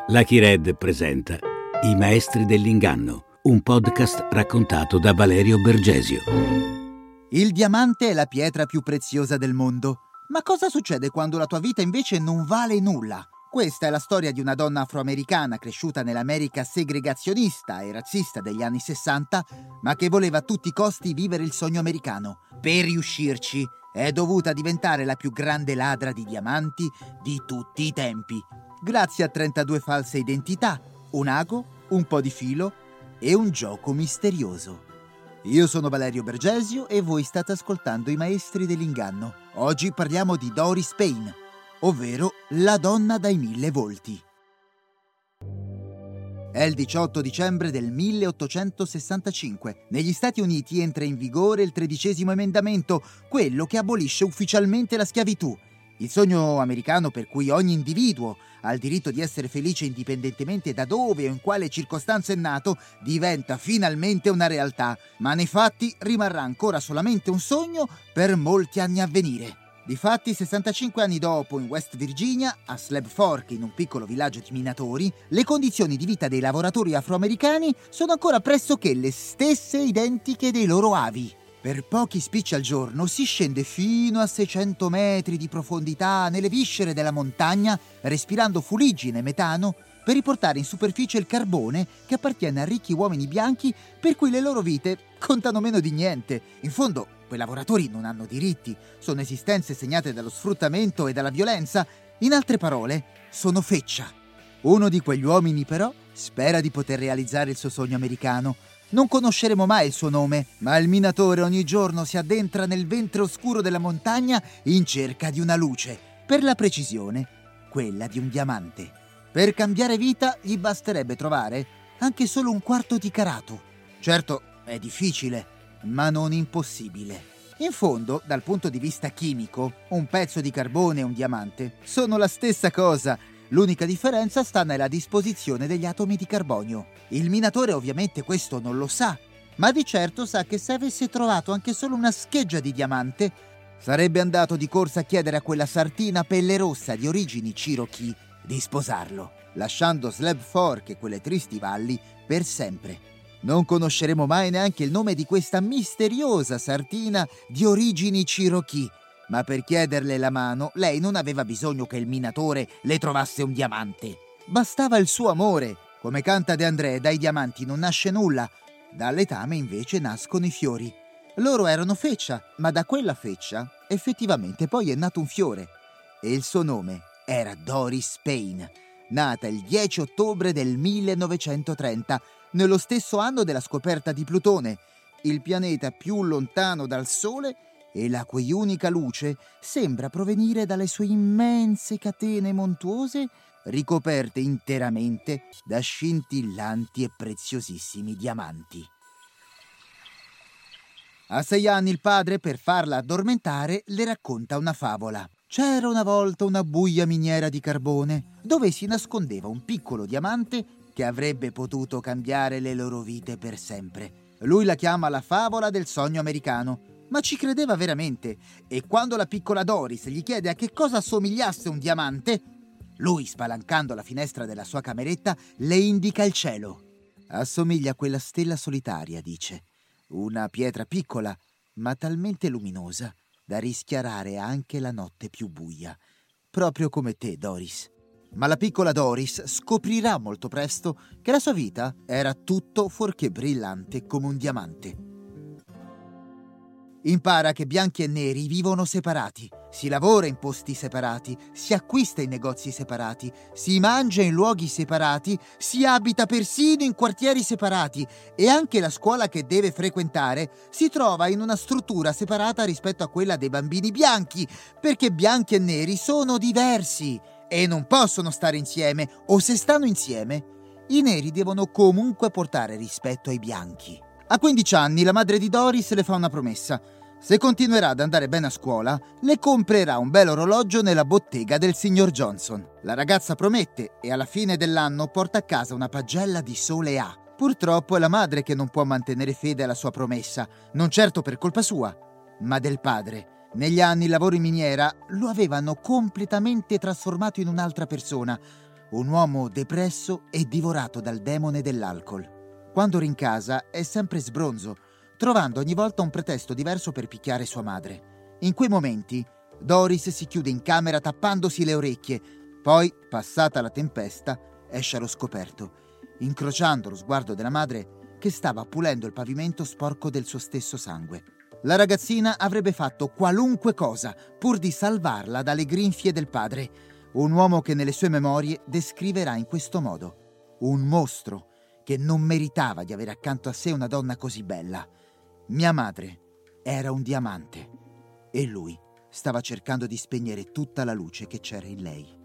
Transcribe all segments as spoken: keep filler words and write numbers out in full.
Lucky Red presenta I Maestri dell'Inganno, un podcast raccontato da Valerio Bergesio. Il diamante è la pietra più preziosa del mondo. Ma cosa succede quando la tua vita invece non vale nulla? Questa è la storia di una donna afroamericana cresciuta nell'America segregazionista e razzista degli anni sessanta, ma che voleva a tutti i costi vivere il sogno americano. Per riuscirci, è dovuta diventare la più grande ladra di diamanti di tutti i tempi. Grazie a trentadue false identità, un ago, un po' di filo e un gioco misterioso. Io sono Valerio Bergesio e voi state ascoltando I Maestri dell'Inganno. Oggi parliamo di Doris Payne, ovvero la donna dai mille volti. È il diciotto dicembre del milleottocentosessantacinque. Negli Stati Uniti entra in vigore il tredicesimo emendamento, quello che abolisce ufficialmente la schiavitù. Il sogno americano per cui ogni individuo ha il diritto di essere felice indipendentemente da dove o in quale circostanza è nato diventa finalmente una realtà, ma nei fatti rimarrà ancora solamente un sogno per molti anni a venire. Difatti, sessantacinque anni dopo, in West Virginia, a Slab Fork, in un piccolo villaggio di minatori, le condizioni di vita dei lavoratori afroamericani sono ancora pressoché le stesse identiche dei loro avi. Per pochi spicci al giorno si scende fino a seicento metri di profondità nelle viscere della montagna, respirando fuliggine e metano, per riportare in superficie il carbone che appartiene a ricchi uomini bianchi per cui le loro vite contano meno di niente. In fondo, quei lavoratori non hanno diritti, sono esistenze segnate dallo sfruttamento e dalla violenza. In altre parole, sono feccia. Uno di quegli uomini, però, spera di poter realizzare il suo sogno americano. Non conosceremo mai il suo nome, ma il minatore ogni giorno si addentra nel ventre oscuro della montagna in cerca di una luce, per la precisione, quella di un diamante. Per cambiare vita gli basterebbe trovare anche solo un quarto di carato. Certo, è difficile, ma non impossibile. In fondo, dal punto di vista chimico, un pezzo di carbone e un diamante sono la stessa cosa. L'unica differenza sta nella disposizione degli atomi di carbonio. Il minatore ovviamente questo non lo sa, ma di certo sa che se avesse trovato anche solo una scheggia di diamante, sarebbe andato di corsa a chiedere a quella sartina pelle rossa di origini Cherokee di sposarlo, lasciando Slab Fork e quelle tristi valli per sempre. Non conosceremo mai neanche il nome di questa misteriosa sartina di origini Cherokee, ma per chiederle la mano lei non aveva bisogno che il minatore le trovasse un diamante. Bastava il suo amore. Come canta De André, dai diamanti non nasce nulla, dal letame invece nascono i fiori. Loro erano feccia, ma da quella feccia effettivamente poi è nato un fiore. E il suo nome era Doris Payne, nata il dieci ottobre del millenovecentotrenta, nello stesso anno della scoperta di Plutone, il pianeta più lontano dal Sole e la cui unica luce sembra provenire dalle sue immense catene montuose ricoperte interamente da scintillanti e preziosissimi diamanti. A sei anni il padre, per farla addormentare, le racconta una favola. C'era una volta una buia miniera di carbone dove si nascondeva un piccolo diamante che avrebbe potuto cambiare le loro vite per sempre. Lui la chiama la favola del sogno americano, ma ci credeva veramente, e quando la piccola Doris gli chiede a che cosa assomigliasse un diamante, lui, spalancando la finestra della sua cameretta, le indica il cielo. Assomiglia a quella stella solitaria, dice, una pietra piccola, ma talmente luminosa da rischiarare anche la notte più buia, proprio come te, Doris. Ma la piccola Doris scoprirà molto presto che la sua vita era tutto fuorché brillante come un diamante. Impara che bianchi e neri vivono separati, si lavora in posti separati, si acquista in negozi separati, si mangia in luoghi separati, si abita persino in quartieri separati e anche la scuola che deve frequentare si trova in una struttura separata rispetto a quella dei bambini bianchi, perché bianchi e neri sono diversi e non possono stare insieme, o se stanno insieme, i neri devono comunque portare rispetto ai bianchi. A quindici anni la madre di Doris le fa una promessa. Se continuerà ad andare bene a scuola, le comprerà un bel orologio nella bottega del signor Johnson. La ragazza promette e alla fine dell'anno porta a casa una pagella di sole A. Purtroppo è la madre che non può mantenere fede alla sua promessa, non certo per colpa sua, ma del padre. Negli anni il lavoro in miniera lo avevano completamente trasformato in un'altra persona. un uomo depresso e divorato dal demone dell'alcol. Quando rincasa è sempre sbronzo, trovando ogni volta un pretesto diverso per picchiare sua madre. In quei momenti Doris si chiude in camera tappandosi le orecchie, poi, passata la tempesta, esce allo scoperto, incrociando lo sguardo della madre che stava pulendo il pavimento sporco del suo stesso sangue. La ragazzina avrebbe fatto qualunque cosa pur di salvarla dalle grinfie del padre, un uomo che nelle sue memorie descriverà in questo modo: un mostro che non meritava di avere accanto a sé una donna così bella. Mia madre era un diamante e lui stava cercando di spegnere tutta la luce che c'era in lei.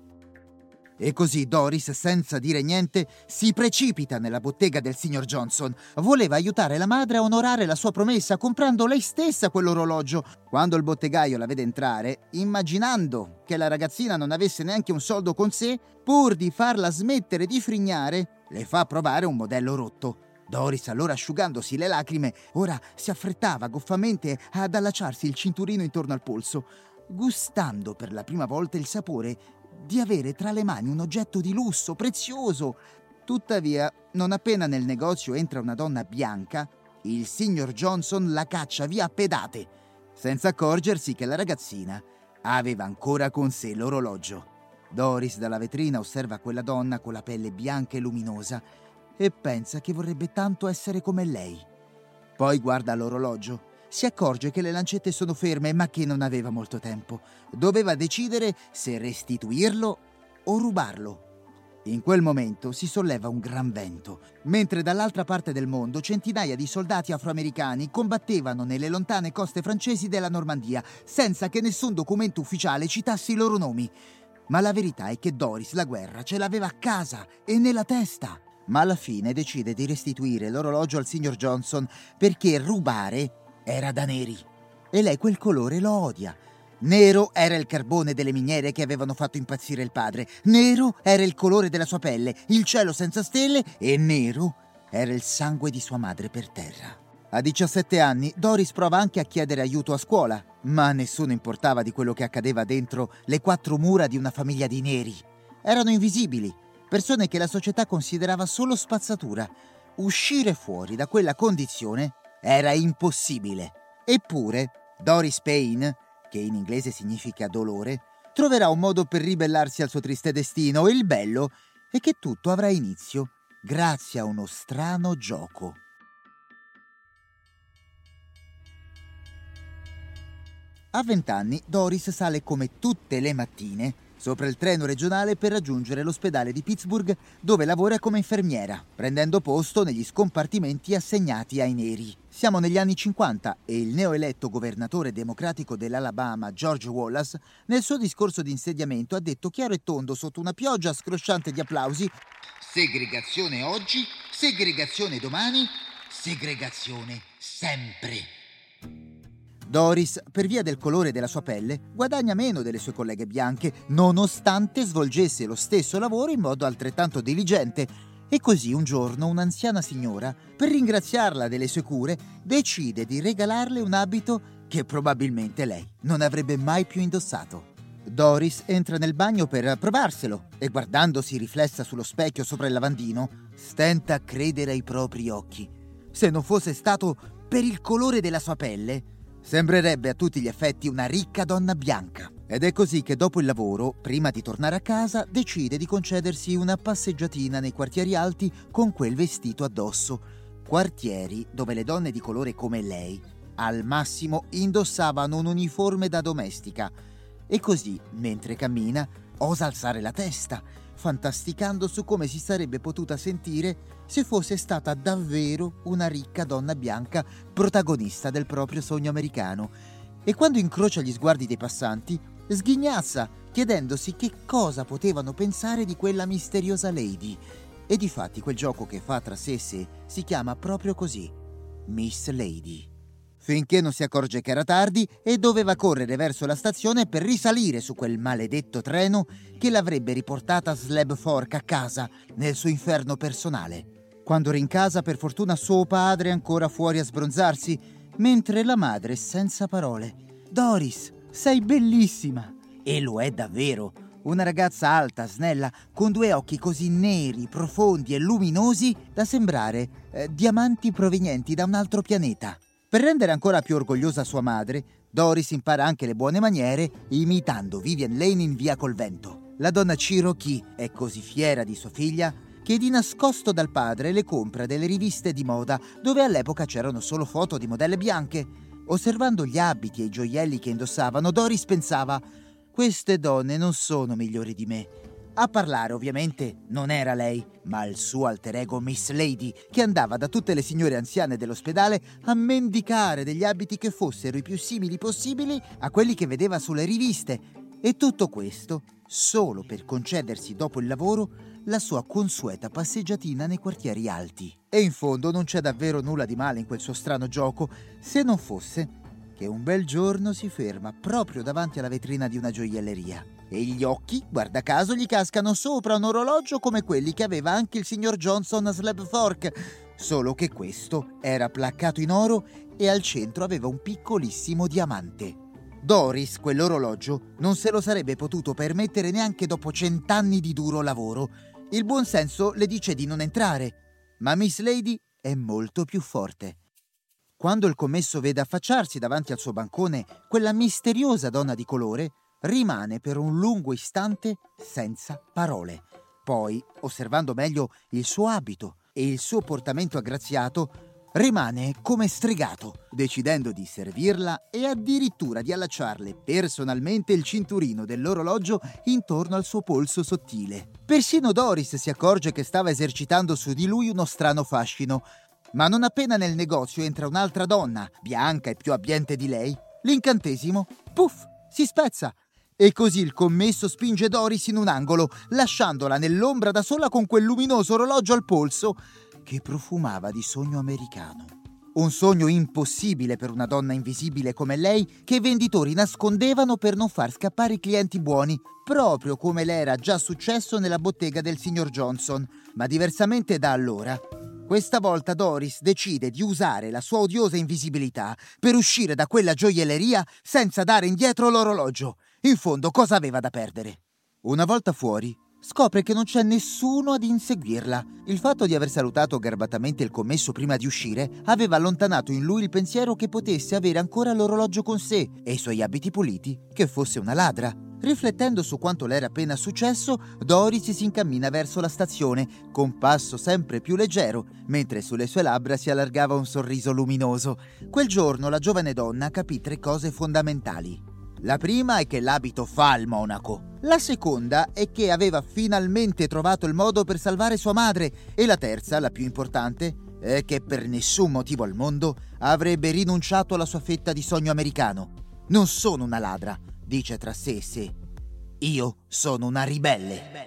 E così Doris, senza dire niente, si precipita nella bottega del signor Johnson. Voleva aiutare la madre a onorare la sua promessa comprando lei stessa quell'orologio. Quando il bottegaio la vede entrare, immaginando che la ragazzina non avesse neanche un soldo con sé, pur di farla smettere di frignare, le fa provare un modello rotto. Doris, allora asciugandosi le lacrime, ora si affrettava goffamente ad allacciarsi il cinturino intorno al polso, gustando per la prima volta il sapore di avere tra le mani un oggetto di lusso, prezioso. Tuttavia, non appena nel negozio entra una donna bianca, il signor Johnson la caccia via a pedate, senza accorgersi che la ragazzina aveva ancora con sé l'orologio. Doris dalla vetrina osserva quella donna con la pelle bianca e luminosa e pensa che vorrebbe tanto essere come lei. Poi guarda l'orologio, si accorge che le lancette sono ferme ma che non aveva molto tempo. Doveva decidere se restituirlo o rubarlo. In quel momento si solleva un gran vento, mentre dall'altra parte del mondo centinaia di soldati afroamericani combattevano nelle lontane coste francesi della Normandia, senza che nessun documento ufficiale citasse i loro nomi. Ma la verità è che Doris la guerra ce l'aveva a casa e nella testa. Ma alla fine decide di restituire l'orologio al signor Johnson perché rubare era da neri e lei quel colore lo odia. Nero era il carbone delle miniere che avevano fatto impazzire il padre, nero era il colore della sua pelle, il cielo senza stelle, e nero era il sangue di sua madre per terra. A diciassette anni Doris prova anche a chiedere aiuto a scuola, ma a nessuno importava di quello che accadeva dentro le quattro mura di una famiglia di neri. Erano invisibili, persone che la società considerava solo spazzatura. Uscire fuori da quella condizione era impossibile. Eppure Doris Payne, che in inglese significa dolore, troverà un modo per ribellarsi al suo triste destino, e il bello è che tutto avrà inizio grazie a uno strano gioco. A vent'anni Doris sale come tutte le mattine sopra il treno regionale per raggiungere l'ospedale di Pittsburgh, dove lavora come infermiera, prendendo posto negli scompartimenti assegnati ai neri. Siamo negli anni cinquanta e il neoeletto governatore democratico dell'Alabama, George Wallace, nel suo discorso di insediamento ha detto chiaro e tondo sotto una pioggia scrosciante di applausi: segregazione oggi, segregazione domani, segregazione sempre. Doris, per via del colore della sua pelle, guadagna meno delle sue colleghe bianche, nonostante svolgesse lo stesso lavoro in modo altrettanto diligente. E così un giorno un'anziana signora, per ringraziarla delle sue cure, decide di regalarle un abito che probabilmente lei non avrebbe mai più indossato. Doris entra nel bagno per provarselo e, guardandosi riflessa sullo specchio sopra il lavandino, stenta a credere ai propri occhi. Se non fosse stato per il colore della sua pelle, sembrerebbe a tutti gli effetti una ricca donna bianca. Ed è così che dopo il lavoro, prima di tornare a casa, decide di concedersi una passeggiatina nei quartieri alti con quel vestito addosso. Quartieri dove le donne di colore come lei, al massimo, indossavano un uniforme da domestica. E così, mentre cammina, osa alzare la testa, fantasticando su come si sarebbe potuta sentire se fosse stata davvero una ricca donna bianca protagonista del proprio sogno americano. E quando incrocia gli sguardi dei passanti, sghignazza, chiedendosi che cosa potevano pensare di quella misteriosa lady. E difatti quel gioco che fa tra sé e sé si chiama proprio così, Miss Lady. Finché non si accorge che era tardi e doveva correre verso la stazione per risalire su quel maledetto treno che l'avrebbe riportata a Slab Fork a casa, nel suo inferno personale. Quando rincasa, per fortuna suo padre è ancora fuori a sbronzarsi, mentre la madre, senza parole: «Doris, sei bellissima!» E lo è davvero. Una ragazza alta, snella, con due occhi così neri, profondi e luminosi da sembrare eh, diamanti provenienti da un altro pianeta. Per rendere ancora più orgogliosa sua madre, Doris impara anche le buone maniere imitando Vivian Lane in Via col Vento. La donna Cherokee è così fiera di sua figlia che di nascosto dal padre le compra delle riviste di moda dove all'epoca c'erano solo foto di modelle bianche. Osservando gli abiti e i gioielli che indossavano, Doris pensava: queste donne non sono migliori di me. A parlare ovviamente non era lei, ma il suo alter ego Miss Lady, che andava da tutte le signore anziane dell'ospedale a mendicare degli abiti che fossero i più simili possibili a quelli che vedeva sulle riviste. E tutto questo solo per concedersi dopo il lavoro la sua consueta passeggiatina nei quartieri alti. E in fondo non c'è davvero nulla di male in quel suo strano gioco, se non fosse che un bel giorno si ferma proprio davanti alla vetrina di una gioielleria e gli occhi, guarda caso, gli cascano sopra un orologio come quelli che aveva anche il signor Johnson a Slab Fork, solo che questo era placcato in oro e al centro aveva un piccolissimo diamante. Doris quell'orologio non se lo sarebbe potuto permettere neanche dopo cent'anni di duro lavoro. Il buon senso le dice di non entrare, ma Miss Lady è molto più forte. Quando il commesso vede affacciarsi davanti al suo bancone quella misteriosa donna di colore, rimane per un lungo istante senza parole. Poi, osservando meglio il suo abito e il suo portamento aggraziato, rimane come stregato, decidendo di servirla e addirittura di allacciarle personalmente il cinturino dell'orologio intorno al suo polso sottile. Persino Doris si accorge che stava esercitando su di lui uno strano fascino, ma non appena nel negozio entra un'altra donna, bianca e più abbiente di lei, l'incantesimo, puff, si spezza. E così il commesso spinge Doris in un angolo, lasciandola nell'ombra da sola con quel luminoso orologio al polso che profumava di sogno americano. Un sogno impossibile per una donna invisibile come lei, che i venditori nascondevano per non far scappare i clienti buoni, proprio come le era già successo nella bottega del signor Johnson. Ma diversamente da allora, questa volta Doris decide di usare la sua odiosa invisibilità per uscire da quella gioielleria senza dare indietro l'orologio. In fondo, cosa aveva da perdere? Una volta fuori, scopre che non c'è nessuno ad inseguirla. Il fatto di aver salutato garbatamente il commesso prima di uscire aveva allontanato in lui il pensiero che potesse avere ancora l'orologio con sé e i suoi abiti puliti, che fosse una ladra. Riflettendo su quanto le era appena successo, Doris si incammina verso la stazione con passo sempre più leggero, mentre sulle sue labbra si allargava un sorriso luminoso. Quel giorno la giovane donna capì tre cose fondamentali. La prima è che l'abito fa il monaco. La seconda è che aveva finalmente trovato il modo per salvare sua madre. E la terza, la più importante, è che per nessun motivo al mondo avrebbe rinunciato alla sua fetta di sogno americano. Non sono una ladra, dice tra sé e sé. Io sono una ribelle.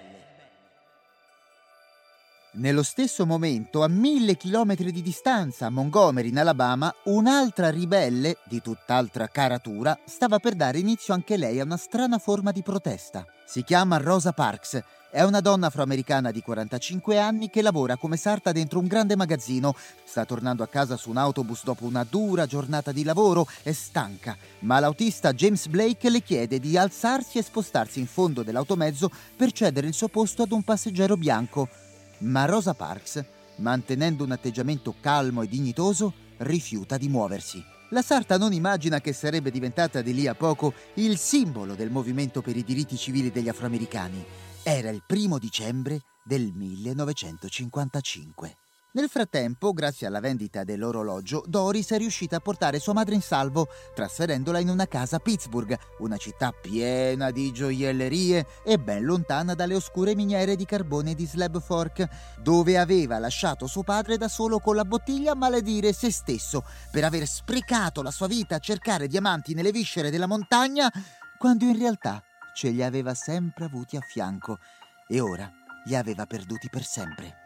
Nello stesso momento, a mille chilometri di distanza, a Montgomery, in Alabama, un'altra ribelle, di tutt'altra caratura, stava per dare inizio anche lei a una strana forma di protesta. Si chiama Rosa Parks, è una donna afroamericana di quarantacinque anni che lavora come sarta dentro un grande magazzino. Sta tornando a casa su un autobus dopo una dura giornata di lavoro, è stanca, ma l'autista James Blake le chiede di alzarsi e spostarsi in fondo dell'automezzo per cedere il suo posto ad un passeggero bianco. Ma Rosa Parks, mantenendo un atteggiamento calmo e dignitoso, rifiuta di muoversi. La sarta non immagina che sarebbe diventata di lì a poco il simbolo del movimento per i diritti civili degli afroamericani. Era il primo dicembre del millenovecentocinquantacinque. Nel frattempo, grazie alla vendita dell'orologio, Doris è riuscita a portare sua madre in salvo, trasferendola in una casa a Pittsburgh, una città piena di gioiellerie e ben lontana dalle oscure miniere di carbone di Slab Fork, dove aveva lasciato suo padre da solo con la bottiglia a maledire se stesso per aver sprecato la sua vita a cercare diamanti nelle viscere della montagna, quando in realtà ce li aveva sempre avuti a fianco e ora li aveva perduti per sempre.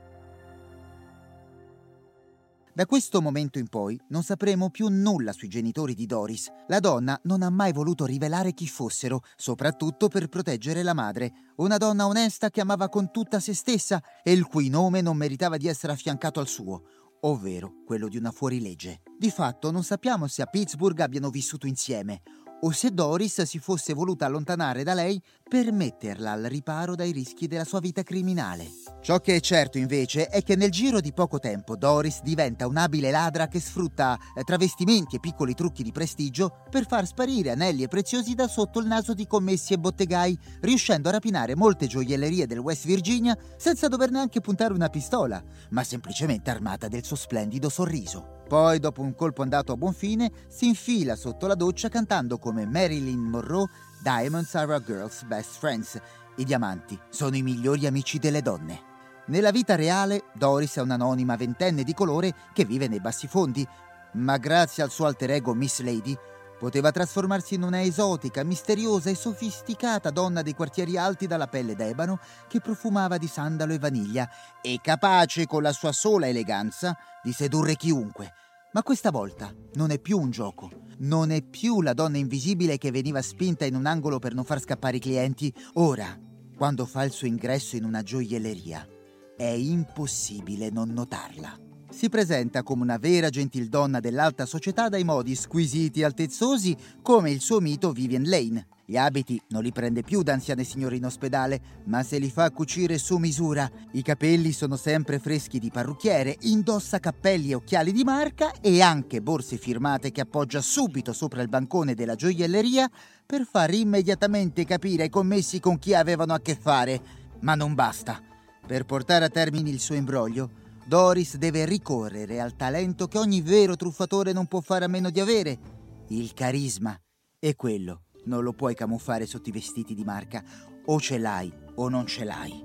Da questo momento in poi non sapremo più nulla sui genitori di Doris. La donna non ha mai voluto rivelare chi fossero, soprattutto per proteggere la madre, una donna onesta che amava con tutta se stessa e il cui nome non meritava di essere affiancato al suo, ovvero quello di una fuorilegge. Di fatto non sappiamo se a Pittsburgh abbiano vissuto insieme o se Doris si fosse voluta allontanare da lei per metterla al riparo dai rischi della sua vita criminale. Ciò che è certo invece è che nel giro di poco tempo Doris diventa un'abile ladra che sfrutta travestimenti e piccoli trucchi di prestigio per far sparire anelli e preziosi da sotto il naso di commessi e bottegai, riuscendo a rapinare molte gioiellerie del West Virginia senza dover neanche puntare una pistola, ma semplicemente armata del suo splendido sorriso. Poi, dopo un colpo andato a buon fine, si infila sotto la doccia cantando come Marilyn Monroe: "Diamonds are a girl's best friends". I diamanti sono i migliori amici delle donne. Nella vita reale, Doris è un'anonima ventenne di colore che vive nei bassifondi, ma grazie al suo alter ego Miss Lady poteva trasformarsi in una esotica, misteriosa e sofisticata donna dei quartieri alti dalla pelle d'ebano che profumava di sandalo e vaniglia e capace, con la sua sola eleganza, di sedurre chiunque. Ma questa volta non è più un gioco, non è più la donna invisibile che veniva spinta in un angolo per non far scappare i clienti. Ora, quando fa il suo ingresso in una gioielleria, è impossibile non notarla. Si presenta come una vera gentildonna dell'alta società dai modi squisiti e altezzosi come il suo mito Vivien Lane. Gli abiti non li prende più da anziane signore in ospedale, ma se li fa cucire su misura. I capelli sono sempre freschi di parrucchiere, indossa cappelli e occhiali di marca e anche borse firmate che appoggia subito sopra il bancone della gioielleria per far immediatamente capire ai commessi con chi avevano a che fare. Ma non basta. Per portare a termine il suo imbroglio, Doris deve ricorrere al talento che ogni vero truffatore non può fare a meno di avere: il carisma. E quello non lo puoi camuffare sotto i vestiti di marca. O ce l'hai o non ce l'hai.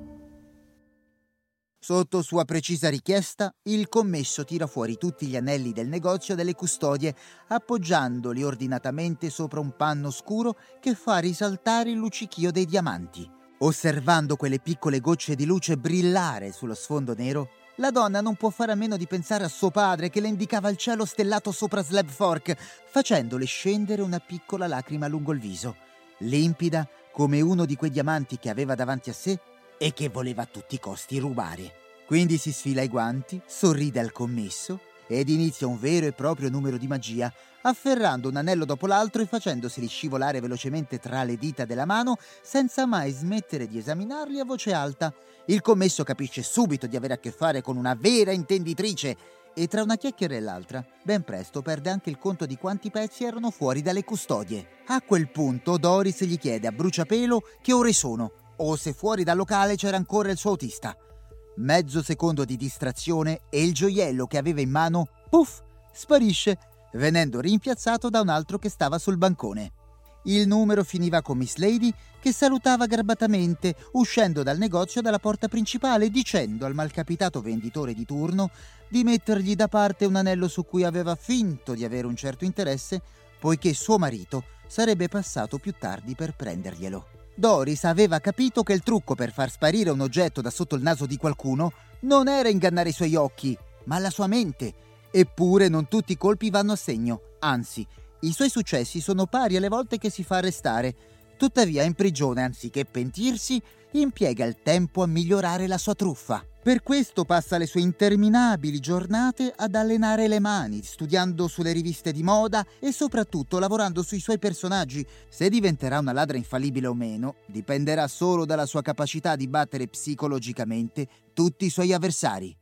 Sotto sua precisa richiesta, il commesso tira fuori tutti gli anelli del negozio delle custodie, appoggiandoli ordinatamente sopra un panno scuro che fa risaltare il luccichio dei diamanti. Osservando quelle piccole gocce di luce brillare sullo sfondo nero, la donna non può fare a meno di pensare a suo padre che le indicava il cielo stellato sopra Slab Fork, facendole scendere una piccola lacrima lungo il viso, limpida come uno di quei diamanti che aveva davanti a sé e che voleva a tutti i costi rubare. Quindi si sfila i guanti, sorride al commesso ed inizia un vero e proprio numero di magia, afferrando un anello dopo l'altro e facendoseli scivolare velocemente tra le dita della mano senza mai smettere di esaminarli a voce alta. Il commesso capisce subito di avere a che fare con una vera intenditrice e tra una chiacchiera e l'altra ben presto perde anche il conto di quanti pezzi erano fuori dalle custodie. A quel punto Doris gli chiede a bruciapelo che ore sono o se fuori dal locale c'era ancora il suo autista. Mezzo secondo di distrazione e il gioiello che aveva in mano, puff, sparisce, venendo rimpiazzato da un altro che stava sul bancone. Il numero finiva con Miss Lady che salutava garbatamente, uscendo dal negozio dalla porta principale, dicendo al malcapitato venditore di turno di mettergli da parte un anello su cui aveva finto di avere un certo interesse, poiché suo marito sarebbe passato più tardi per prenderglielo. Doris aveva capito che il trucco per far sparire un oggetto da sotto il naso di qualcuno non era ingannare i suoi occhi, ma la sua mente. Eppure non tutti i colpi vanno a segno, anzi, i suoi successi sono pari alle volte che si fa arrestare. Tuttavia in prigione, anziché pentirsi, impiega il tempo a migliorare la sua truffa. Per questo passa le sue interminabili giornate ad allenare le mani, studiando sulle riviste di moda e soprattutto lavorando sui suoi personaggi. Se diventerà una ladra infallibile o meno, dipenderà solo dalla sua capacità di battere psicologicamente tutti i suoi avversari.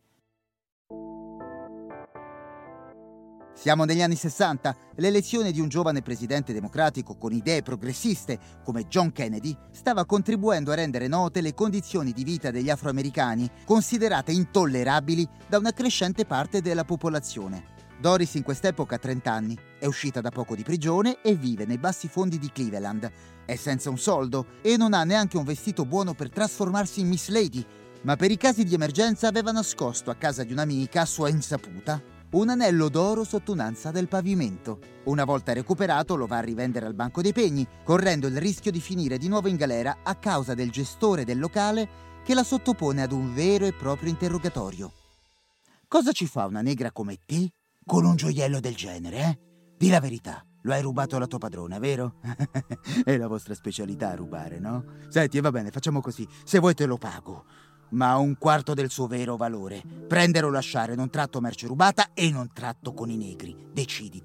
Siamo negli anni sessanta. L'elezione di un giovane presidente democratico con idee progressiste come John Kennedy stava contribuendo a rendere note le condizioni di vita degli afroamericani, considerate intollerabili da una crescente parte della popolazione. Doris in quest'epoca ha trenta anni, è uscita da poco di prigione e vive nei bassi fondi di Cleveland. È senza un soldo e non ha neanche un vestito buono per trasformarsi in Miss Lady, ma per i casi di emergenza aveva nascosto a casa di un'amica, a sua insaputa, un anello d'oro sotto un'ansa del pavimento. Una volta recuperato lo va a rivendere al banco dei pegni, correndo il rischio di finire di nuovo in galera a causa del gestore del locale che la sottopone ad un vero e proprio interrogatorio. Cosa ci fa una negra come te con un gioiello del genere, eh? Di la verità, lo hai rubato alla tua padrona, vero? È la vostra specialità rubare, no? Senti, va bene, facciamo così, se vuoi te lo pago, ma un quarto del suo vero valore. Prendere o lasciare, non tratto merce rubata e non tratto con i negri. Deciditi.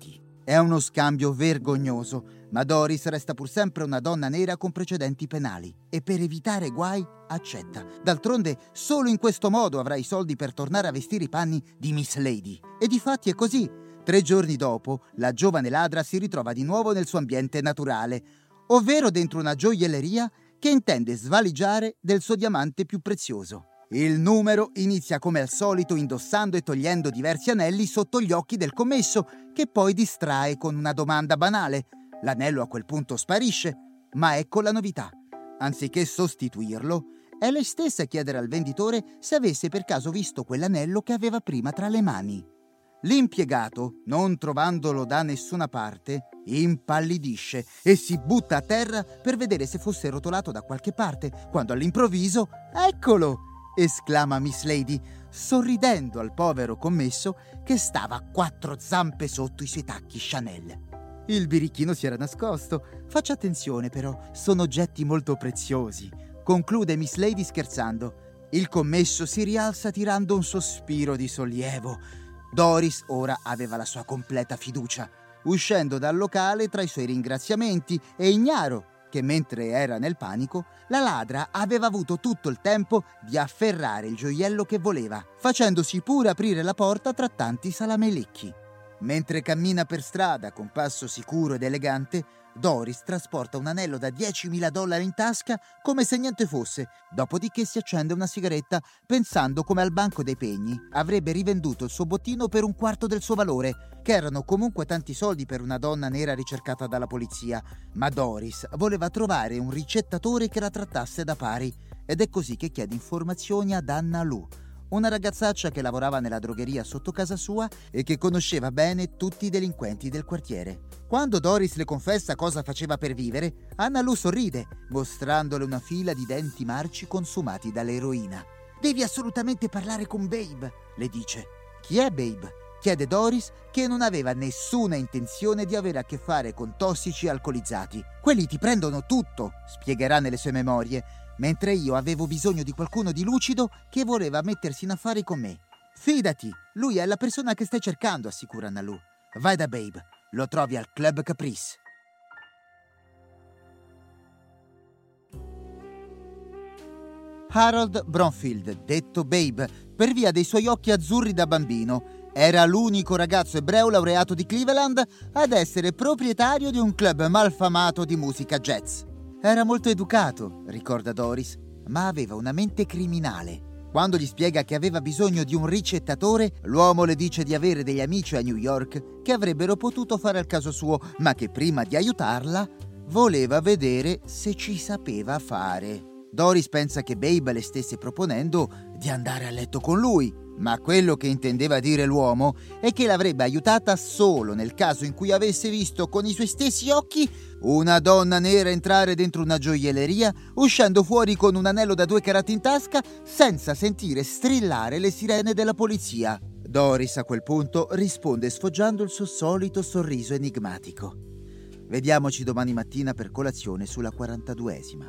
È uno scambio vergognoso, ma Doris resta pur sempre una donna nera con precedenti penali e per evitare guai accetta. D'altronde solo in questo modo avrà i soldi per tornare a vestire i panni di Miss Lady. E difatti è così. Tre giorni dopo, la giovane ladra si ritrova di nuovo nel suo ambiente naturale, ovvero dentro una gioielleria che intende svaligiare del suo diamante più prezioso. Il numero inizia come al solito indossando e togliendo diversi anelli sotto gli occhi del commesso, che poi distrae con una domanda banale. L'anello a quel punto sparisce, ma ecco la novità. Anziché sostituirlo, è lei stessa a chiedere al venditore se avesse per caso visto quell'anello che aveva prima tra le mani. L'impiegato, non trovandolo da nessuna parte, impallidisce e si butta a terra per vedere se fosse rotolato da qualche parte, quando all'improvviso, eccolo! Esclama Miss Lady, sorridendo al povero commesso che stava a quattro zampe sotto i suoi tacchi Chanel. Il birichino si era nascosto. Faccia attenzione però, sono oggetti molto preziosi, conclude Miss Lady scherzando. Il commesso si rialza tirando un sospiro di sollievo. Doris ora aveva la sua completa fiducia, uscendo dal locale tra i suoi ringraziamenti e ignaro che mentre era nel panico, la ladra aveva avuto tutto il tempo di afferrare il gioiello che voleva, facendosi pure aprire la porta tra tanti salamelecchi. Mentre cammina per strada con passo sicuro ed elegante, Doris trasporta un anello da diecimila dollari in tasca come se niente fosse, dopodiché si accende una sigaretta pensando come al banco dei pegni avrebbe rivenduto il suo bottino per un quarto del suo valore, che erano comunque tanti soldi per una donna nera ricercata dalla polizia, ma Doris voleva trovare un ricettatore che la trattasse da pari ed è così che chiede informazioni ad Anna Lou, una ragazzaccia che lavorava nella drogheria sotto casa sua e che conosceva bene tutti i delinquenti del quartiere. Quando Doris le confessa cosa faceva per vivere, Anna Lou sorride, mostrandole una fila di denti marci consumati dall'eroina. «Devi assolutamente parlare con Babe», le dice. «Chi è Babe?» chiede Doris, che non aveva nessuna intenzione di avere a che fare con tossici alcolizzati. «Quelli ti prendono tutto», spiegherà nelle sue memorie, mentre io avevo bisogno di qualcuno di lucido che voleva mettersi in affari con me. «Fidati, lui è la persona che stai cercando», assicura Anna Lou. «Vai da Babe, lo trovi al Club Caprice». Harold Bromfield, detto Babe, per via dei suoi occhi azzurri da bambino, era l'unico ragazzo ebreo laureato di Cleveland ad essere proprietario di un club malfamato di musica jazz. Era molto educato, ricorda Doris, ma aveva una mente criminale. Quando gli spiega che aveva bisogno di un ricettatore, l'uomo le dice di avere degli amici a New York che avrebbero potuto fare al caso suo, ma che prima di aiutarla voleva vedere se ci sapeva fare. Doris pensa che Babe le stesse proponendo di andare a letto con lui, ma quello che intendeva dire l'uomo è che l'avrebbe aiutata solo nel caso in cui avesse visto con i suoi stessi occhi una donna nera entrare dentro una gioielleria, uscendo fuori con un anello da due carati in tasca senza sentire strillare le sirene della polizia. Doris a quel punto risponde sfoggiando il suo solito sorriso enigmatico. Vediamoci domani mattina per colazione sulla quarantaduesima.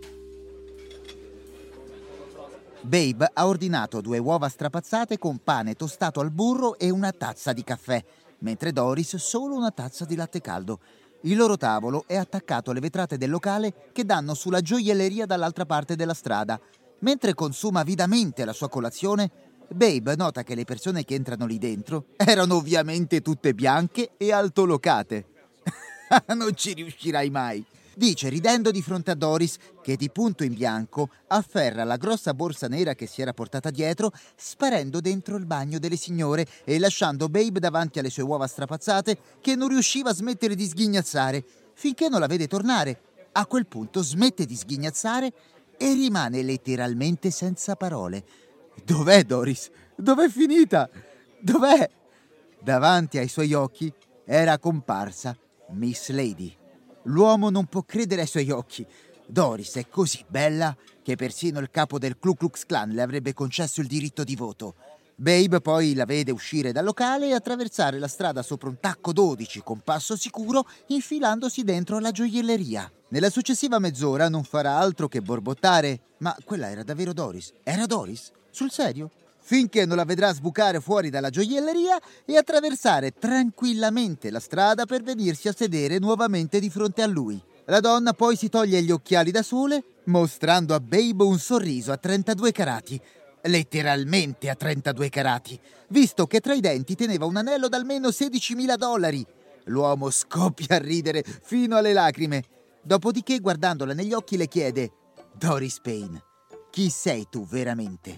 Babe ha ordinato due uova strapazzate con pane tostato al burro e una tazza di caffè, mentre Doris solo una tazza di latte caldo. Il loro tavolo è attaccato alle vetrate del locale che danno sulla gioielleria dall'altra parte della strada. Mentre consuma avidamente la sua colazione, Babe nota che le persone che entrano lì dentro erano ovviamente tutte bianche e altolocate. «Non ci riuscirai mai», dice ridendo di fronte a Doris, che di punto in bianco afferra la grossa borsa nera che si era portata dietro, sparendo dentro il bagno delle signore e lasciando Babe davanti alle sue uova strapazzate, che non riusciva a smettere di sghignazzare, finché non la vede tornare. A quel punto smette di sghignazzare e rimane letteralmente senza parole. «Dov'è Doris? Dov'è finita? Dov'è?» Davanti ai suoi occhi era comparsa Miss Lady. L'uomo non può credere ai suoi occhi. Doris è così bella che persino il capo del Ku Klux Klan le avrebbe concesso il diritto di voto. Babe poi la vede uscire dal locale e attraversare la strada sopra un tacco dodici con passo sicuro, infilandosi dentro la gioielleria. Nella successiva mezz'ora non farà altro che borbottare. Ma quella era davvero Doris? Era Doris? Sul serio? finché non la vedrà sbucare fuori dalla gioielleria e attraversare tranquillamente la strada per venirsi a sedere nuovamente di fronte a lui. La donna poi si toglie gli occhiali da sole, mostrando a Babe un sorriso a trentadue carati, letteralmente a trentadue carati, visto che tra i denti teneva un anello da almeno sedicimila dollari. L'uomo scoppia a ridere fino alle lacrime. Dopodiché, guardandola negli occhi, le chiede: Doris Payne, chi sei tu veramente?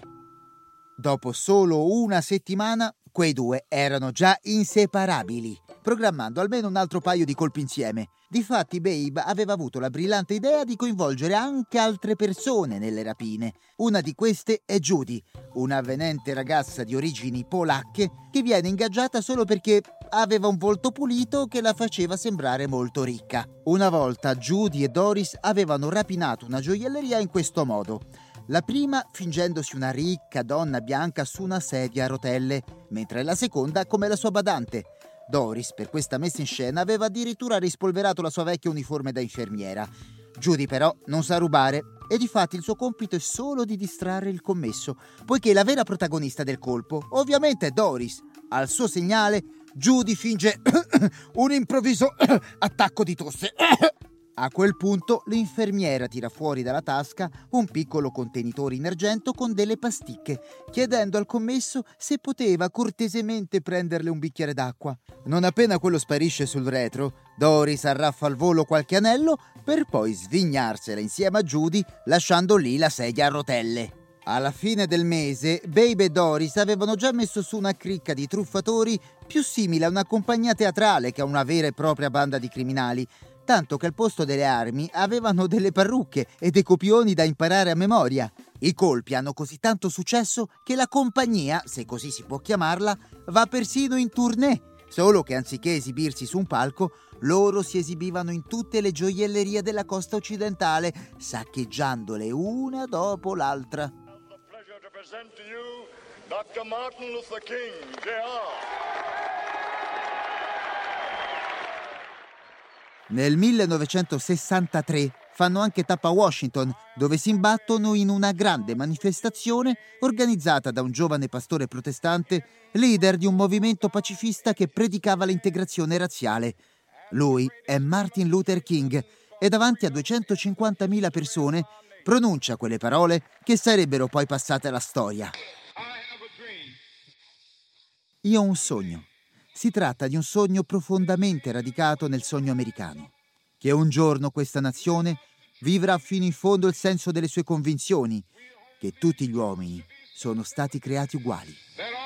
Dopo solo una settimana, quei due erano già inseparabili, programmando almeno un altro paio di colpi insieme. Difatti Babe aveva avuto la brillante idea di coinvolgere anche altre persone nelle rapine. Una di queste è Judy, un'avvenente ragazza di origini polacche che viene ingaggiata solo perché aveva un volto pulito che la faceva sembrare molto ricca. Una volta Judy e Doris avevano rapinato una gioielleria in questo modo. La prima fingendosi una ricca donna bianca su una sedia a rotelle, mentre la seconda come la sua badante. Doris, per questa messa in scena, aveva addirittura rispolverato la sua vecchia uniforme da infermiera. Judy però non sa rubare e difatti il suo compito è solo di distrarre il commesso, poiché la vera protagonista del colpo ovviamente è Doris. Al suo segnale, Judy finge un improvviso attacco di tosse. A quel punto l'infermiera tira fuori dalla tasca un piccolo contenitore in argento con delle pasticche, chiedendo al commesso se poteva cortesemente prenderle un bicchiere d'acqua. Non appena quello sparisce sul retro, Doris arraffa al volo qualche anello per poi svignarsela insieme a Judy, lasciando lì la sedia a rotelle. Alla fine del mese, Babe e Doris avevano già messo su una cricca di truffatori più simile a una compagnia teatrale che a una vera e propria banda di criminali, tanto che al posto delle armi avevano delle parrucche e dei copioni da imparare a memoria. I colpi hanno così tanto successo che la compagnia, se così si può chiamarla, va persino in tournée, solo che anziché esibirsi su un palco, loro si esibivano in tutte le gioiellerie della costa occidentale, saccheggiandole una dopo l'altra. doctor Martin Luther King, J R Nel millenovecentosessantatré fanno anche tappa a Washington, dove si imbattono in una grande manifestazione organizzata da un giovane pastore protestante, leader di un movimento pacifista che predicava l'integrazione razziale. Lui è Martin Luther King e davanti a duecentocinquantamila persone pronuncia quelle parole che sarebbero poi passate alla storia. Io ho un sogno. Si tratta di un sogno profondamente radicato nel sogno americano, che un giorno questa nazione vivrà fino in fondo il senso delle sue convinzioni, che tutti gli uomini sono stati creati uguali.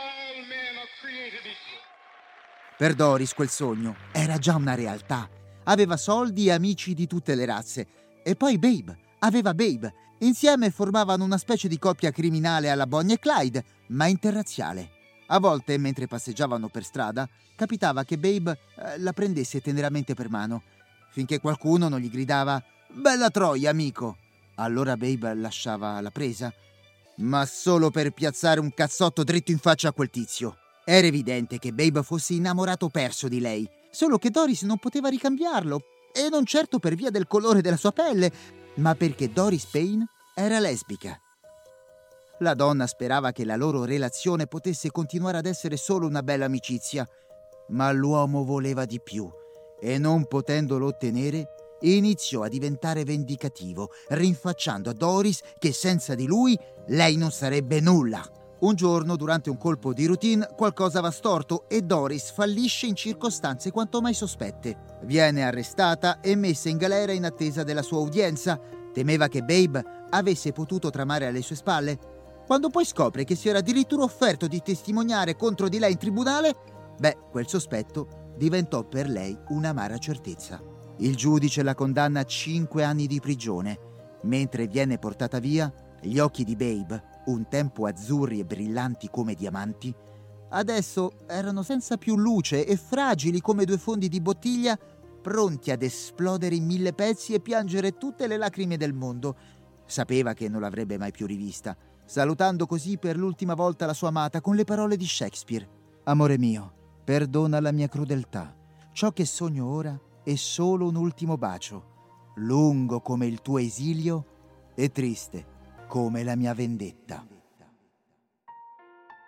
Per Doris quel sogno era già una realtà. Aveva soldi e amici di tutte le razze. E poi Babe, aveva Babe. Insieme formavano una specie di coppia criminale alla Bonnie e Clyde, ma interrazziale. A volte, mentre passeggiavano per strada, capitava che Babe eh, la prendesse teneramente per mano, finché qualcuno non gli gridava «Bella troia, amico!». Allora Babe lasciava la presa, ma solo per piazzare un cazzotto dritto in faccia a quel tizio. Era evidente che Babe fosse innamorato perso di lei, solo che Doris non poteva ricambiarlo, e non certo per via del colore della sua pelle, ma perché Doris Payne era lesbica. La donna sperava che la loro relazione potesse continuare ad essere solo una bella amicizia, ma l'uomo voleva di più e, non potendolo ottenere, iniziò a diventare vendicativo, rinfacciando a Doris che senza di lui lei non sarebbe nulla. Un giorno, durante un colpo di routine, qualcosa va storto e Doris fallisce in circostanze quanto mai sospette. Viene arrestata e messa in galera in attesa della sua udienza. Temeva che Babe avesse potuto tramare alle sue spalle. Quando poi scopre che si era addirittura offerto di testimoniare contro di lei in tribunale, beh, quel sospetto diventò per lei un'amara certezza. Il giudice la condanna a cinque anni di prigione. Mentre viene portata via, gli occhi di Babe, un tempo azzurri e brillanti come diamanti, adesso erano senza più luce e fragili come due fondi di bottiglia, pronti ad esplodere in mille pezzi e piangere tutte le lacrime del mondo. Sapeva che non l'avrebbe mai più rivista, salutando così per l'ultima volta la sua amata con le parole di Shakespeare. «Amore mio, perdona la mia crudeltà. Ciò che sogno ora è solo un ultimo bacio, lungo come il tuo esilio e triste come la mia vendetta».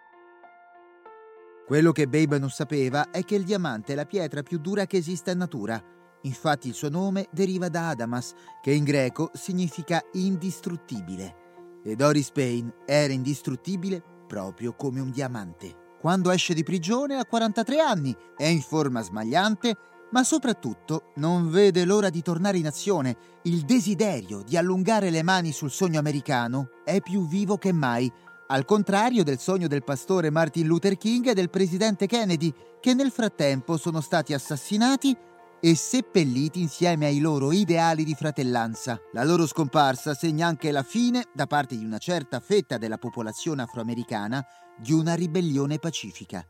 Quello che Babe non sapeva è che il diamante è la pietra più dura che esista in natura. Infatti il suo nome deriva da Adamas, che in greco significa indistruttibile. E Doris Payne era indistruttibile proprio come un diamante. Quando esce di prigione ha quarantatré anni, è in forma smagliante, ma soprattutto non vede l'ora di tornare in azione. Il desiderio di allungare le mani sul sogno americano è più vivo che mai, al contrario del sogno del pastore Martin Luther King e del presidente Kennedy, che nel frattempo sono stati assassinati e seppelliti insieme ai loro ideali di fratellanza. La loro scomparsa segna anche la fine, da parte di una certa fetta della popolazione afroamericana, di una ribellione pacifica.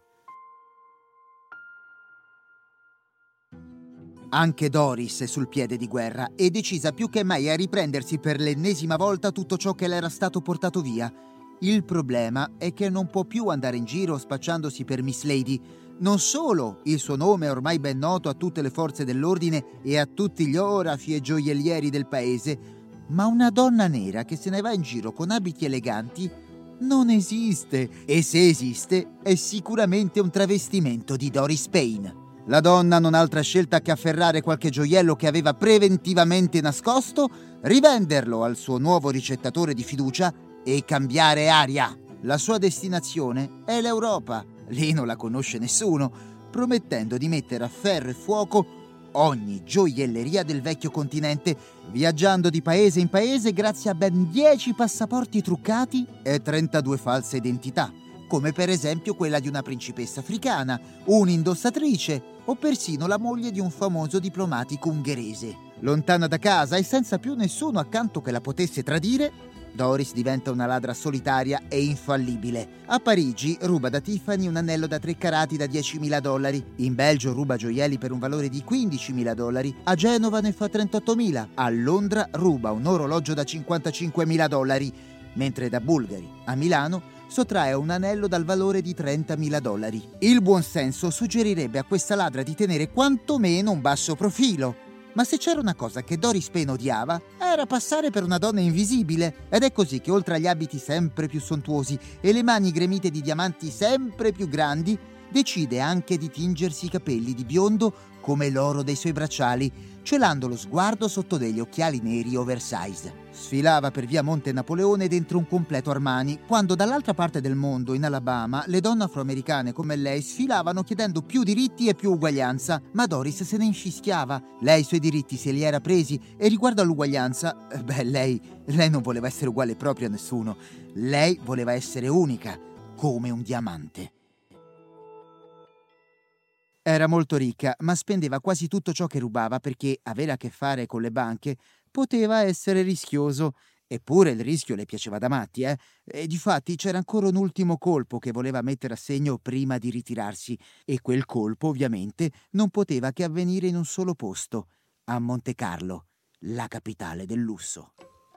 Anche Doris è sul piede di guerra e decisa più che mai a riprendersi per l'ennesima volta tutto ciò che le era stato portato via. Il problema è che non può più andare in giro spacciandosi per Miss Lady. Non solo il suo nome è ormai ben noto a tutte le forze dell'ordine e a tutti gli orafi e gioiellieri del paese, ma una donna nera che se ne va in giro con abiti eleganti non esiste, e se esiste è sicuramente un travestimento di Doris Payne. La donna non ha altra scelta che afferrare qualche gioiello che aveva preventivamente nascosto, rivenderlo al suo nuovo ricettatore di fiducia e cambiare aria. La sua destinazione è l'Europa. Lì non la conosce nessuno, promettendo di mettere a ferro e fuoco ogni gioielleria del vecchio continente, viaggiando di paese in paese grazie a ben dieci passaporti truccati e trentadue false identità, come per esempio quella di una principessa africana, un'indossatrice o persino la moglie di un famoso diplomatico ungherese. Lontana da casa e senza più nessuno accanto che la potesse tradire, Doris diventa una ladra solitaria e infallibile. A Parigi ruba da Tiffany un anello da tre carati da diecimila dollari, in Belgio ruba gioielli per un valore di quindicimila dollari, a Genova ne fa trentottomila, a Londra ruba un orologio da cinquantacinquemila dollari, mentre da Bulgari a Milano sottrae un anello dal valore di trentamila dollari. Il buonsenso suggerirebbe a questa ladra di tenere quantomeno un basso profilo. Ma se c'era una cosa che Doris Payne odiava, era passare per una donna invisibile. Ed è così che oltre agli abiti sempre più sontuosi e le mani gremite di diamanti sempre più grandi, decide anche di tingersi i capelli di biondo come l'oro dei suoi bracciali, celando lo sguardo sotto degli occhiali neri oversize. Sfilava per via Monte Napoleone dentro un completo Armani, quando dall'altra parte del mondo, in Alabama, le donne afroamericane come lei sfilavano chiedendo più diritti e più uguaglianza, ma Doris se ne infischiava. Lei i suoi diritti se li era presi e riguardo all'uguaglianza, beh, lei, lei non voleva essere uguale proprio a nessuno. Lei voleva essere unica, come un diamante. Era molto ricca, ma spendeva quasi tutto ciò che rubava perché avere a che fare con le banche poteva essere rischioso. Eppure il rischio le piaceva da matti, eh? E difatti c'era ancora un ultimo colpo che voleva mettere a segno prima di ritirarsi, e quel colpo ovviamente non poteva che avvenire in un solo posto, a Monte Carlo, la capitale del lusso.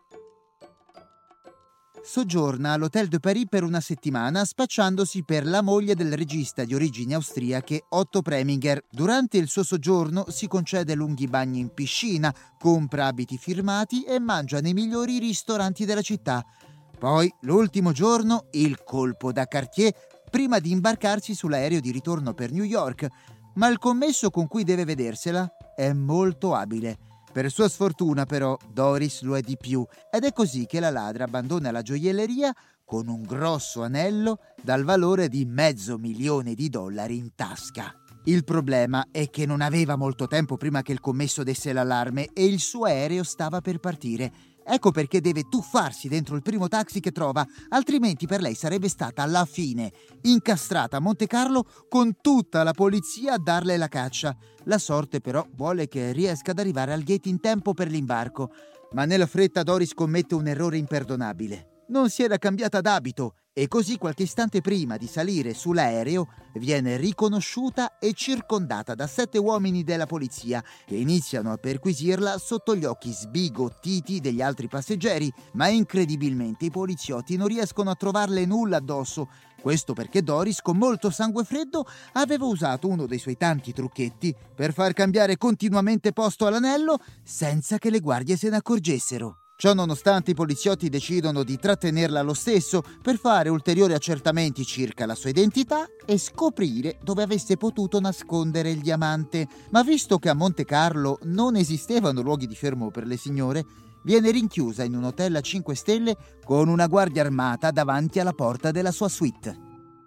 Soggiorna all'Hôtel de Paris per una settimana, spacciandosi per la moglie del regista di origini austriache Otto Preminger. Durante il suo soggiorno si concede lunghi bagni in piscina, compra abiti firmati e mangia nei migliori ristoranti della città. Poi, l'ultimo giorno, il colpo da Cartier prima di imbarcarsi sull'aereo di ritorno per New York. Ma il commesso con cui deve vedersela è molto abile. Per sua sfortuna, però, Doris lo è di più, ed è così che la ladra abbandona la gioielleria con un grosso anello dal valore di mezzo milione di dollari in tasca. Il problema è che non aveva molto tempo prima che il commesso desse l'allarme e il suo aereo stava per partire. Ecco perché deve tuffarsi dentro il primo taxi che trova, altrimenti per lei sarebbe stata alla fine, incastrata a Monte Carlo con tutta la polizia a darle la caccia. La sorte però vuole che riesca ad arrivare al gate in tempo per l'imbarco, ma nella fretta Doris commette un errore imperdonabile. Non si era cambiata d'abito e così qualche istante prima di salire sull'aereo viene riconosciuta e circondata da sette uomini della polizia che iniziano a perquisirla sotto gli occhi sbigottiti degli altri passeggeri, ma incredibilmente i poliziotti non riescono a trovarle nulla addosso. Questo perché Doris, con molto sangue freddo, aveva usato uno dei suoi tanti trucchetti per far cambiare continuamente posto all'anello senza che le guardie se ne accorgessero. Ciò nonostante, i poliziotti decidono di trattenerla lo stesso per fare ulteriori accertamenti circa la sua identità e scoprire dove avesse potuto nascondere il diamante. Ma visto che a Monte Carlo non esistevano luoghi di fermo per le signore, viene rinchiusa in un hotel a cinque stelle con una guardia armata davanti alla porta della sua suite.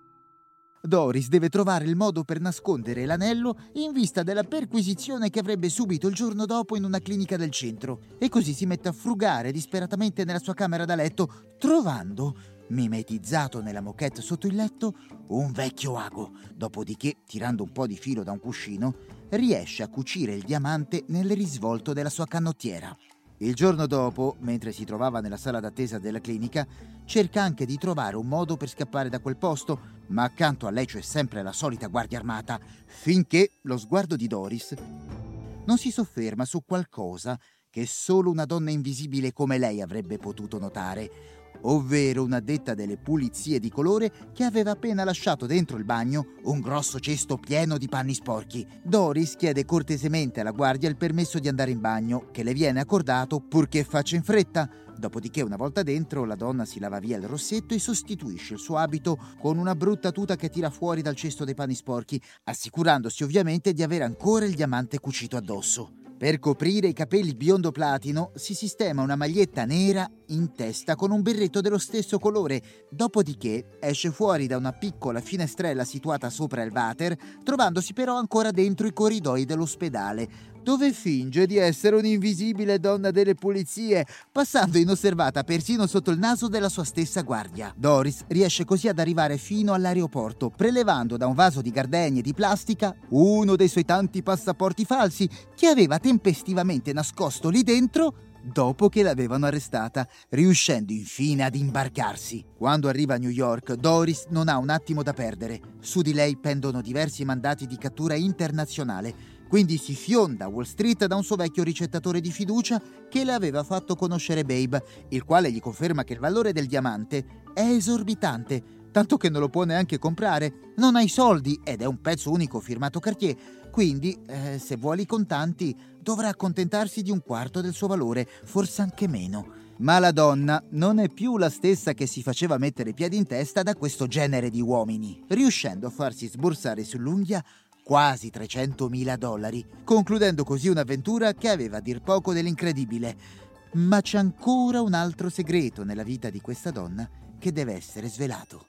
Doris deve trovare il modo per nascondere l'anello in vista della perquisizione che avrebbe subito il giorno dopo in una clinica del centro, e così si mette a frugare disperatamente nella sua camera da letto, trovando, mimetizzato nella moquette sotto il letto, un vecchio ago. Dopodiché, tirando un po' di filo da un cuscino, riesce a cucire il diamante nel risvolto della sua canottiera. Il giorno dopo, mentre si trovava nella sala d'attesa della clinica, cerca anche di trovare un modo per scappare da quel posto, ma accanto a lei c'è sempre la solita guardia armata, finché lo sguardo di Doris non si sofferma su qualcosa che solo una donna invisibile come lei avrebbe potuto notare, ovvero un'addetta delle pulizie di colore che aveva appena lasciato dentro il bagno un grosso cesto pieno di panni sporchi. Doris chiede cortesemente alla guardia il permesso di andare in bagno, che le viene accordato purché faccia in fretta. Dopodiché, una volta dentro, la donna si lava via il rossetto e sostituisce il suo abito con una brutta tuta che tira fuori dal cesto dei panni sporchi, assicurandosi ovviamente di avere ancora il diamante cucito addosso. Per coprire i capelli biondo platino si sistema una maglietta nera in testa con un berretto dello stesso colore, dopodiché esce fuori da una piccola finestrella situata sopra il water, trovandosi però ancora dentro i corridoi dell'ospedale, dove finge di essere un'invisibile donna delle pulizie, passando inosservata persino sotto il naso della sua stessa guardia. Doris riesce così ad arrivare fino all'aeroporto, prelevando da un vaso di gardenie di plastica uno dei suoi tanti passaporti falsi che aveva tempestivamente nascosto lì dentro dopo che l'avevano arrestata, riuscendo infine ad imbarcarsi. Quando arriva a New York, Doris non ha un attimo da perdere. Su di lei pendono diversi mandati di cattura internazionale, quindi si fionda a Wall Street da un suo vecchio ricettatore di fiducia che le aveva fatto conoscere Babe, il quale gli conferma che il valore del diamante è esorbitante, tanto che non lo può neanche comprare, non ha i soldi ed è un pezzo unico firmato Cartier, quindi eh, se vuole i contanti dovrà accontentarsi di un quarto del suo valore, forse anche meno. Ma la donna non è più la stessa che si faceva mettere i piedi in testa da questo genere di uomini, riuscendo a farsi sborsare sull'unghia quasi trecentomila dollari, concludendo così un'avventura che aveva a dir poco dell'incredibile. Ma c'è ancora un altro segreto nella vita di questa donna che deve essere svelato.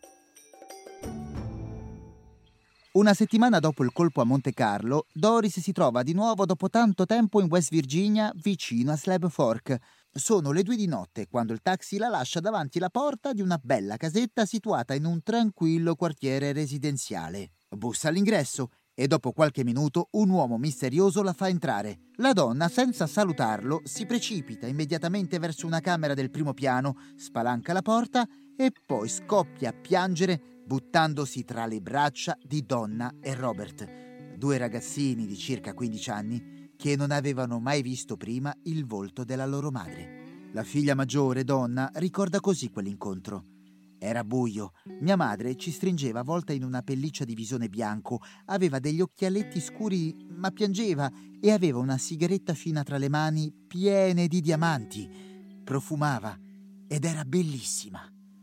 Una settimana dopo il colpo a Monte Carlo, Doris si trova di nuovo dopo tanto tempo in West Virginia, vicino a Slab Fork. Sono le due di notte quando il taxi la lascia davanti la porta di una bella casetta situata in un tranquillo quartiere residenziale. Bussa all'ingresso e dopo qualche minuto un uomo misterioso la fa entrare. La donna, senza salutarlo, si precipita immediatamente verso una camera del primo piano, spalanca la porta e poi scoppia a piangere buttandosi tra le braccia di Donna e Robert, due ragazzini di circa quindici anni che non avevano mai visto prima il volto della loro madre. La figlia maggiore, Donna, ricorda così quell'incontro. Era buio, mia madre ci stringeva avvolta in una pelliccia di visone bianco, aveva degli occhialetti scuri ma piangeva e aveva una sigaretta fina tra le mani piene di diamanti. Profumava ed era bellissima.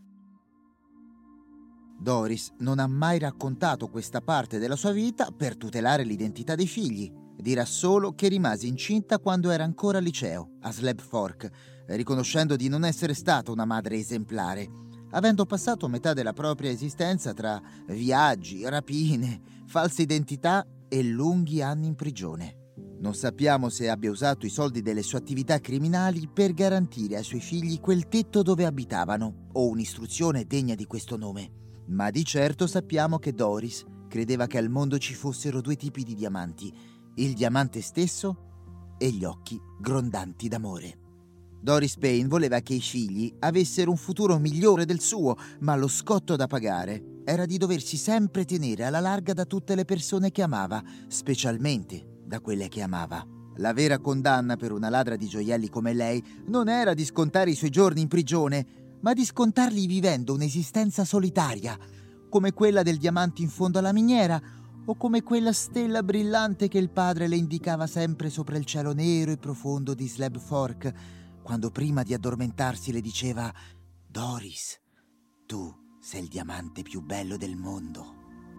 Doris non ha mai raccontato questa parte della sua vita per tutelare l'identità dei figli. Dirà solo che rimase incinta quando era ancora al liceo, a Slab Fork, riconoscendo di non essere stata una madre esemplare, avendo passato metà della propria esistenza tra viaggi, rapine, false identità e lunghi anni in prigione. Non sappiamo se abbia usato i soldi delle sue attività criminali per garantire ai suoi figli quel tetto dove abitavano o un'istruzione degna di questo nome. Ma di certo sappiamo che Doris credeva che al mondo ci fossero due tipi di diamanti, il diamante stesso e gli occhi grondanti d'amore. Doris Payne voleva che i figli avessero un futuro migliore del suo, ma lo scotto da pagare era di doversi sempre tenere alla larga da tutte le persone che amava, specialmente da quelle che amava. La vera condanna per una ladra di gioielli come lei non era di scontare i suoi giorni in prigione, ma di scontarli vivendo un'esistenza solitaria, come quella del diamante in fondo alla miniera o come quella stella brillante che il padre le indicava sempre sopra il cielo nero e profondo di Slab Fork, quando prima di addormentarsi le diceva: Doris, tu sei il diamante più bello del mondo.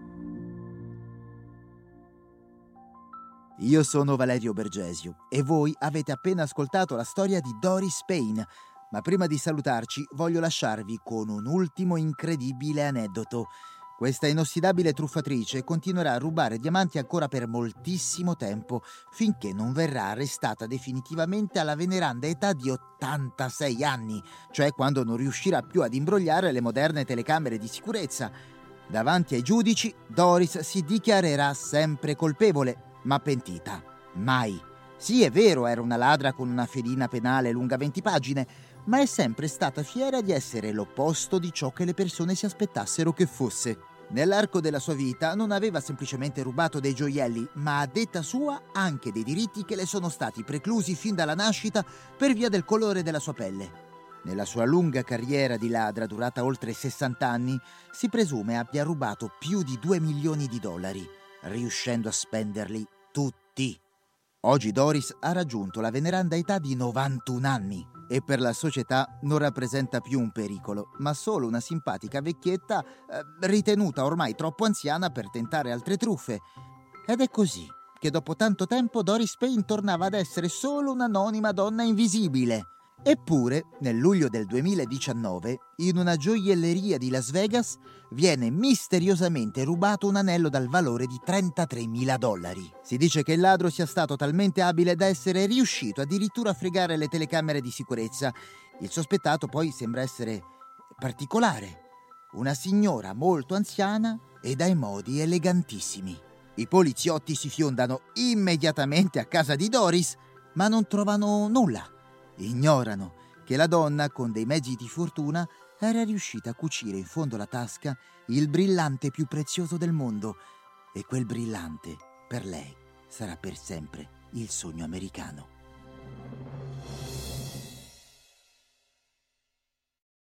Io sono Valerio Bergesio e voi avete appena ascoltato la storia di Doris Payne, ma prima di salutarci voglio lasciarvi con un ultimo incredibile aneddoto. Questa inossidabile truffatrice continuerà a rubare diamanti ancora per moltissimo tempo, finché non verrà arrestata definitivamente alla veneranda età di ottantasei anni, cioè quando non riuscirà più ad imbrogliare le moderne telecamere di sicurezza. Davanti ai giudici, Doris si dichiarerà sempre colpevole, ma pentita mai. Sì, è vero, era una ladra con una fedina penale lunga venti pagine, ma è sempre stata fiera di essere l'opposto di ciò che le persone si aspettassero che fosse. Nell'arco della sua vita non aveva semplicemente rubato dei gioielli, ma a detta sua anche dei diritti che le sono stati preclusi fin dalla nascita per via del colore della sua pelle. Nella sua lunga carriera di ladra, durata oltre sessanta anni, si presume abbia rubato più di due milioni di dollari, riuscendo a spenderli tutti. Oggi Doris ha raggiunto la veneranda età di novantuno anni e per la società non rappresenta più un pericolo, ma solo una simpatica vecchietta eh, ritenuta ormai troppo anziana per tentare altre truffe. Ed è così che dopo tanto tempo Doris Payne tornava ad essere solo un'anonima donna invisibile. Eppure, nel luglio del duemiladiciannove, in una gioielleria di Las Vegas, viene misteriosamente rubato un anello dal valore di trentatremila dollari. Si dice che il ladro sia stato talmente abile da essere riuscito addirittura a fregare le telecamere di sicurezza. Il sospettato poi sembra essere particolare, una signora molto anziana e dai modi elegantissimi. I poliziotti si fiondano immediatamente a casa di Doris, ma non trovano nulla. Ignorano che la donna, con dei mezzi di fortuna, era riuscita a cucire in fondo alla tasca il brillante più prezioso del mondo, e quel brillante, per lei, sarà per sempre il sogno americano.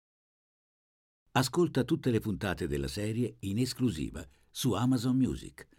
Ascolta tutte le puntate della serie in esclusiva su Amazon Music.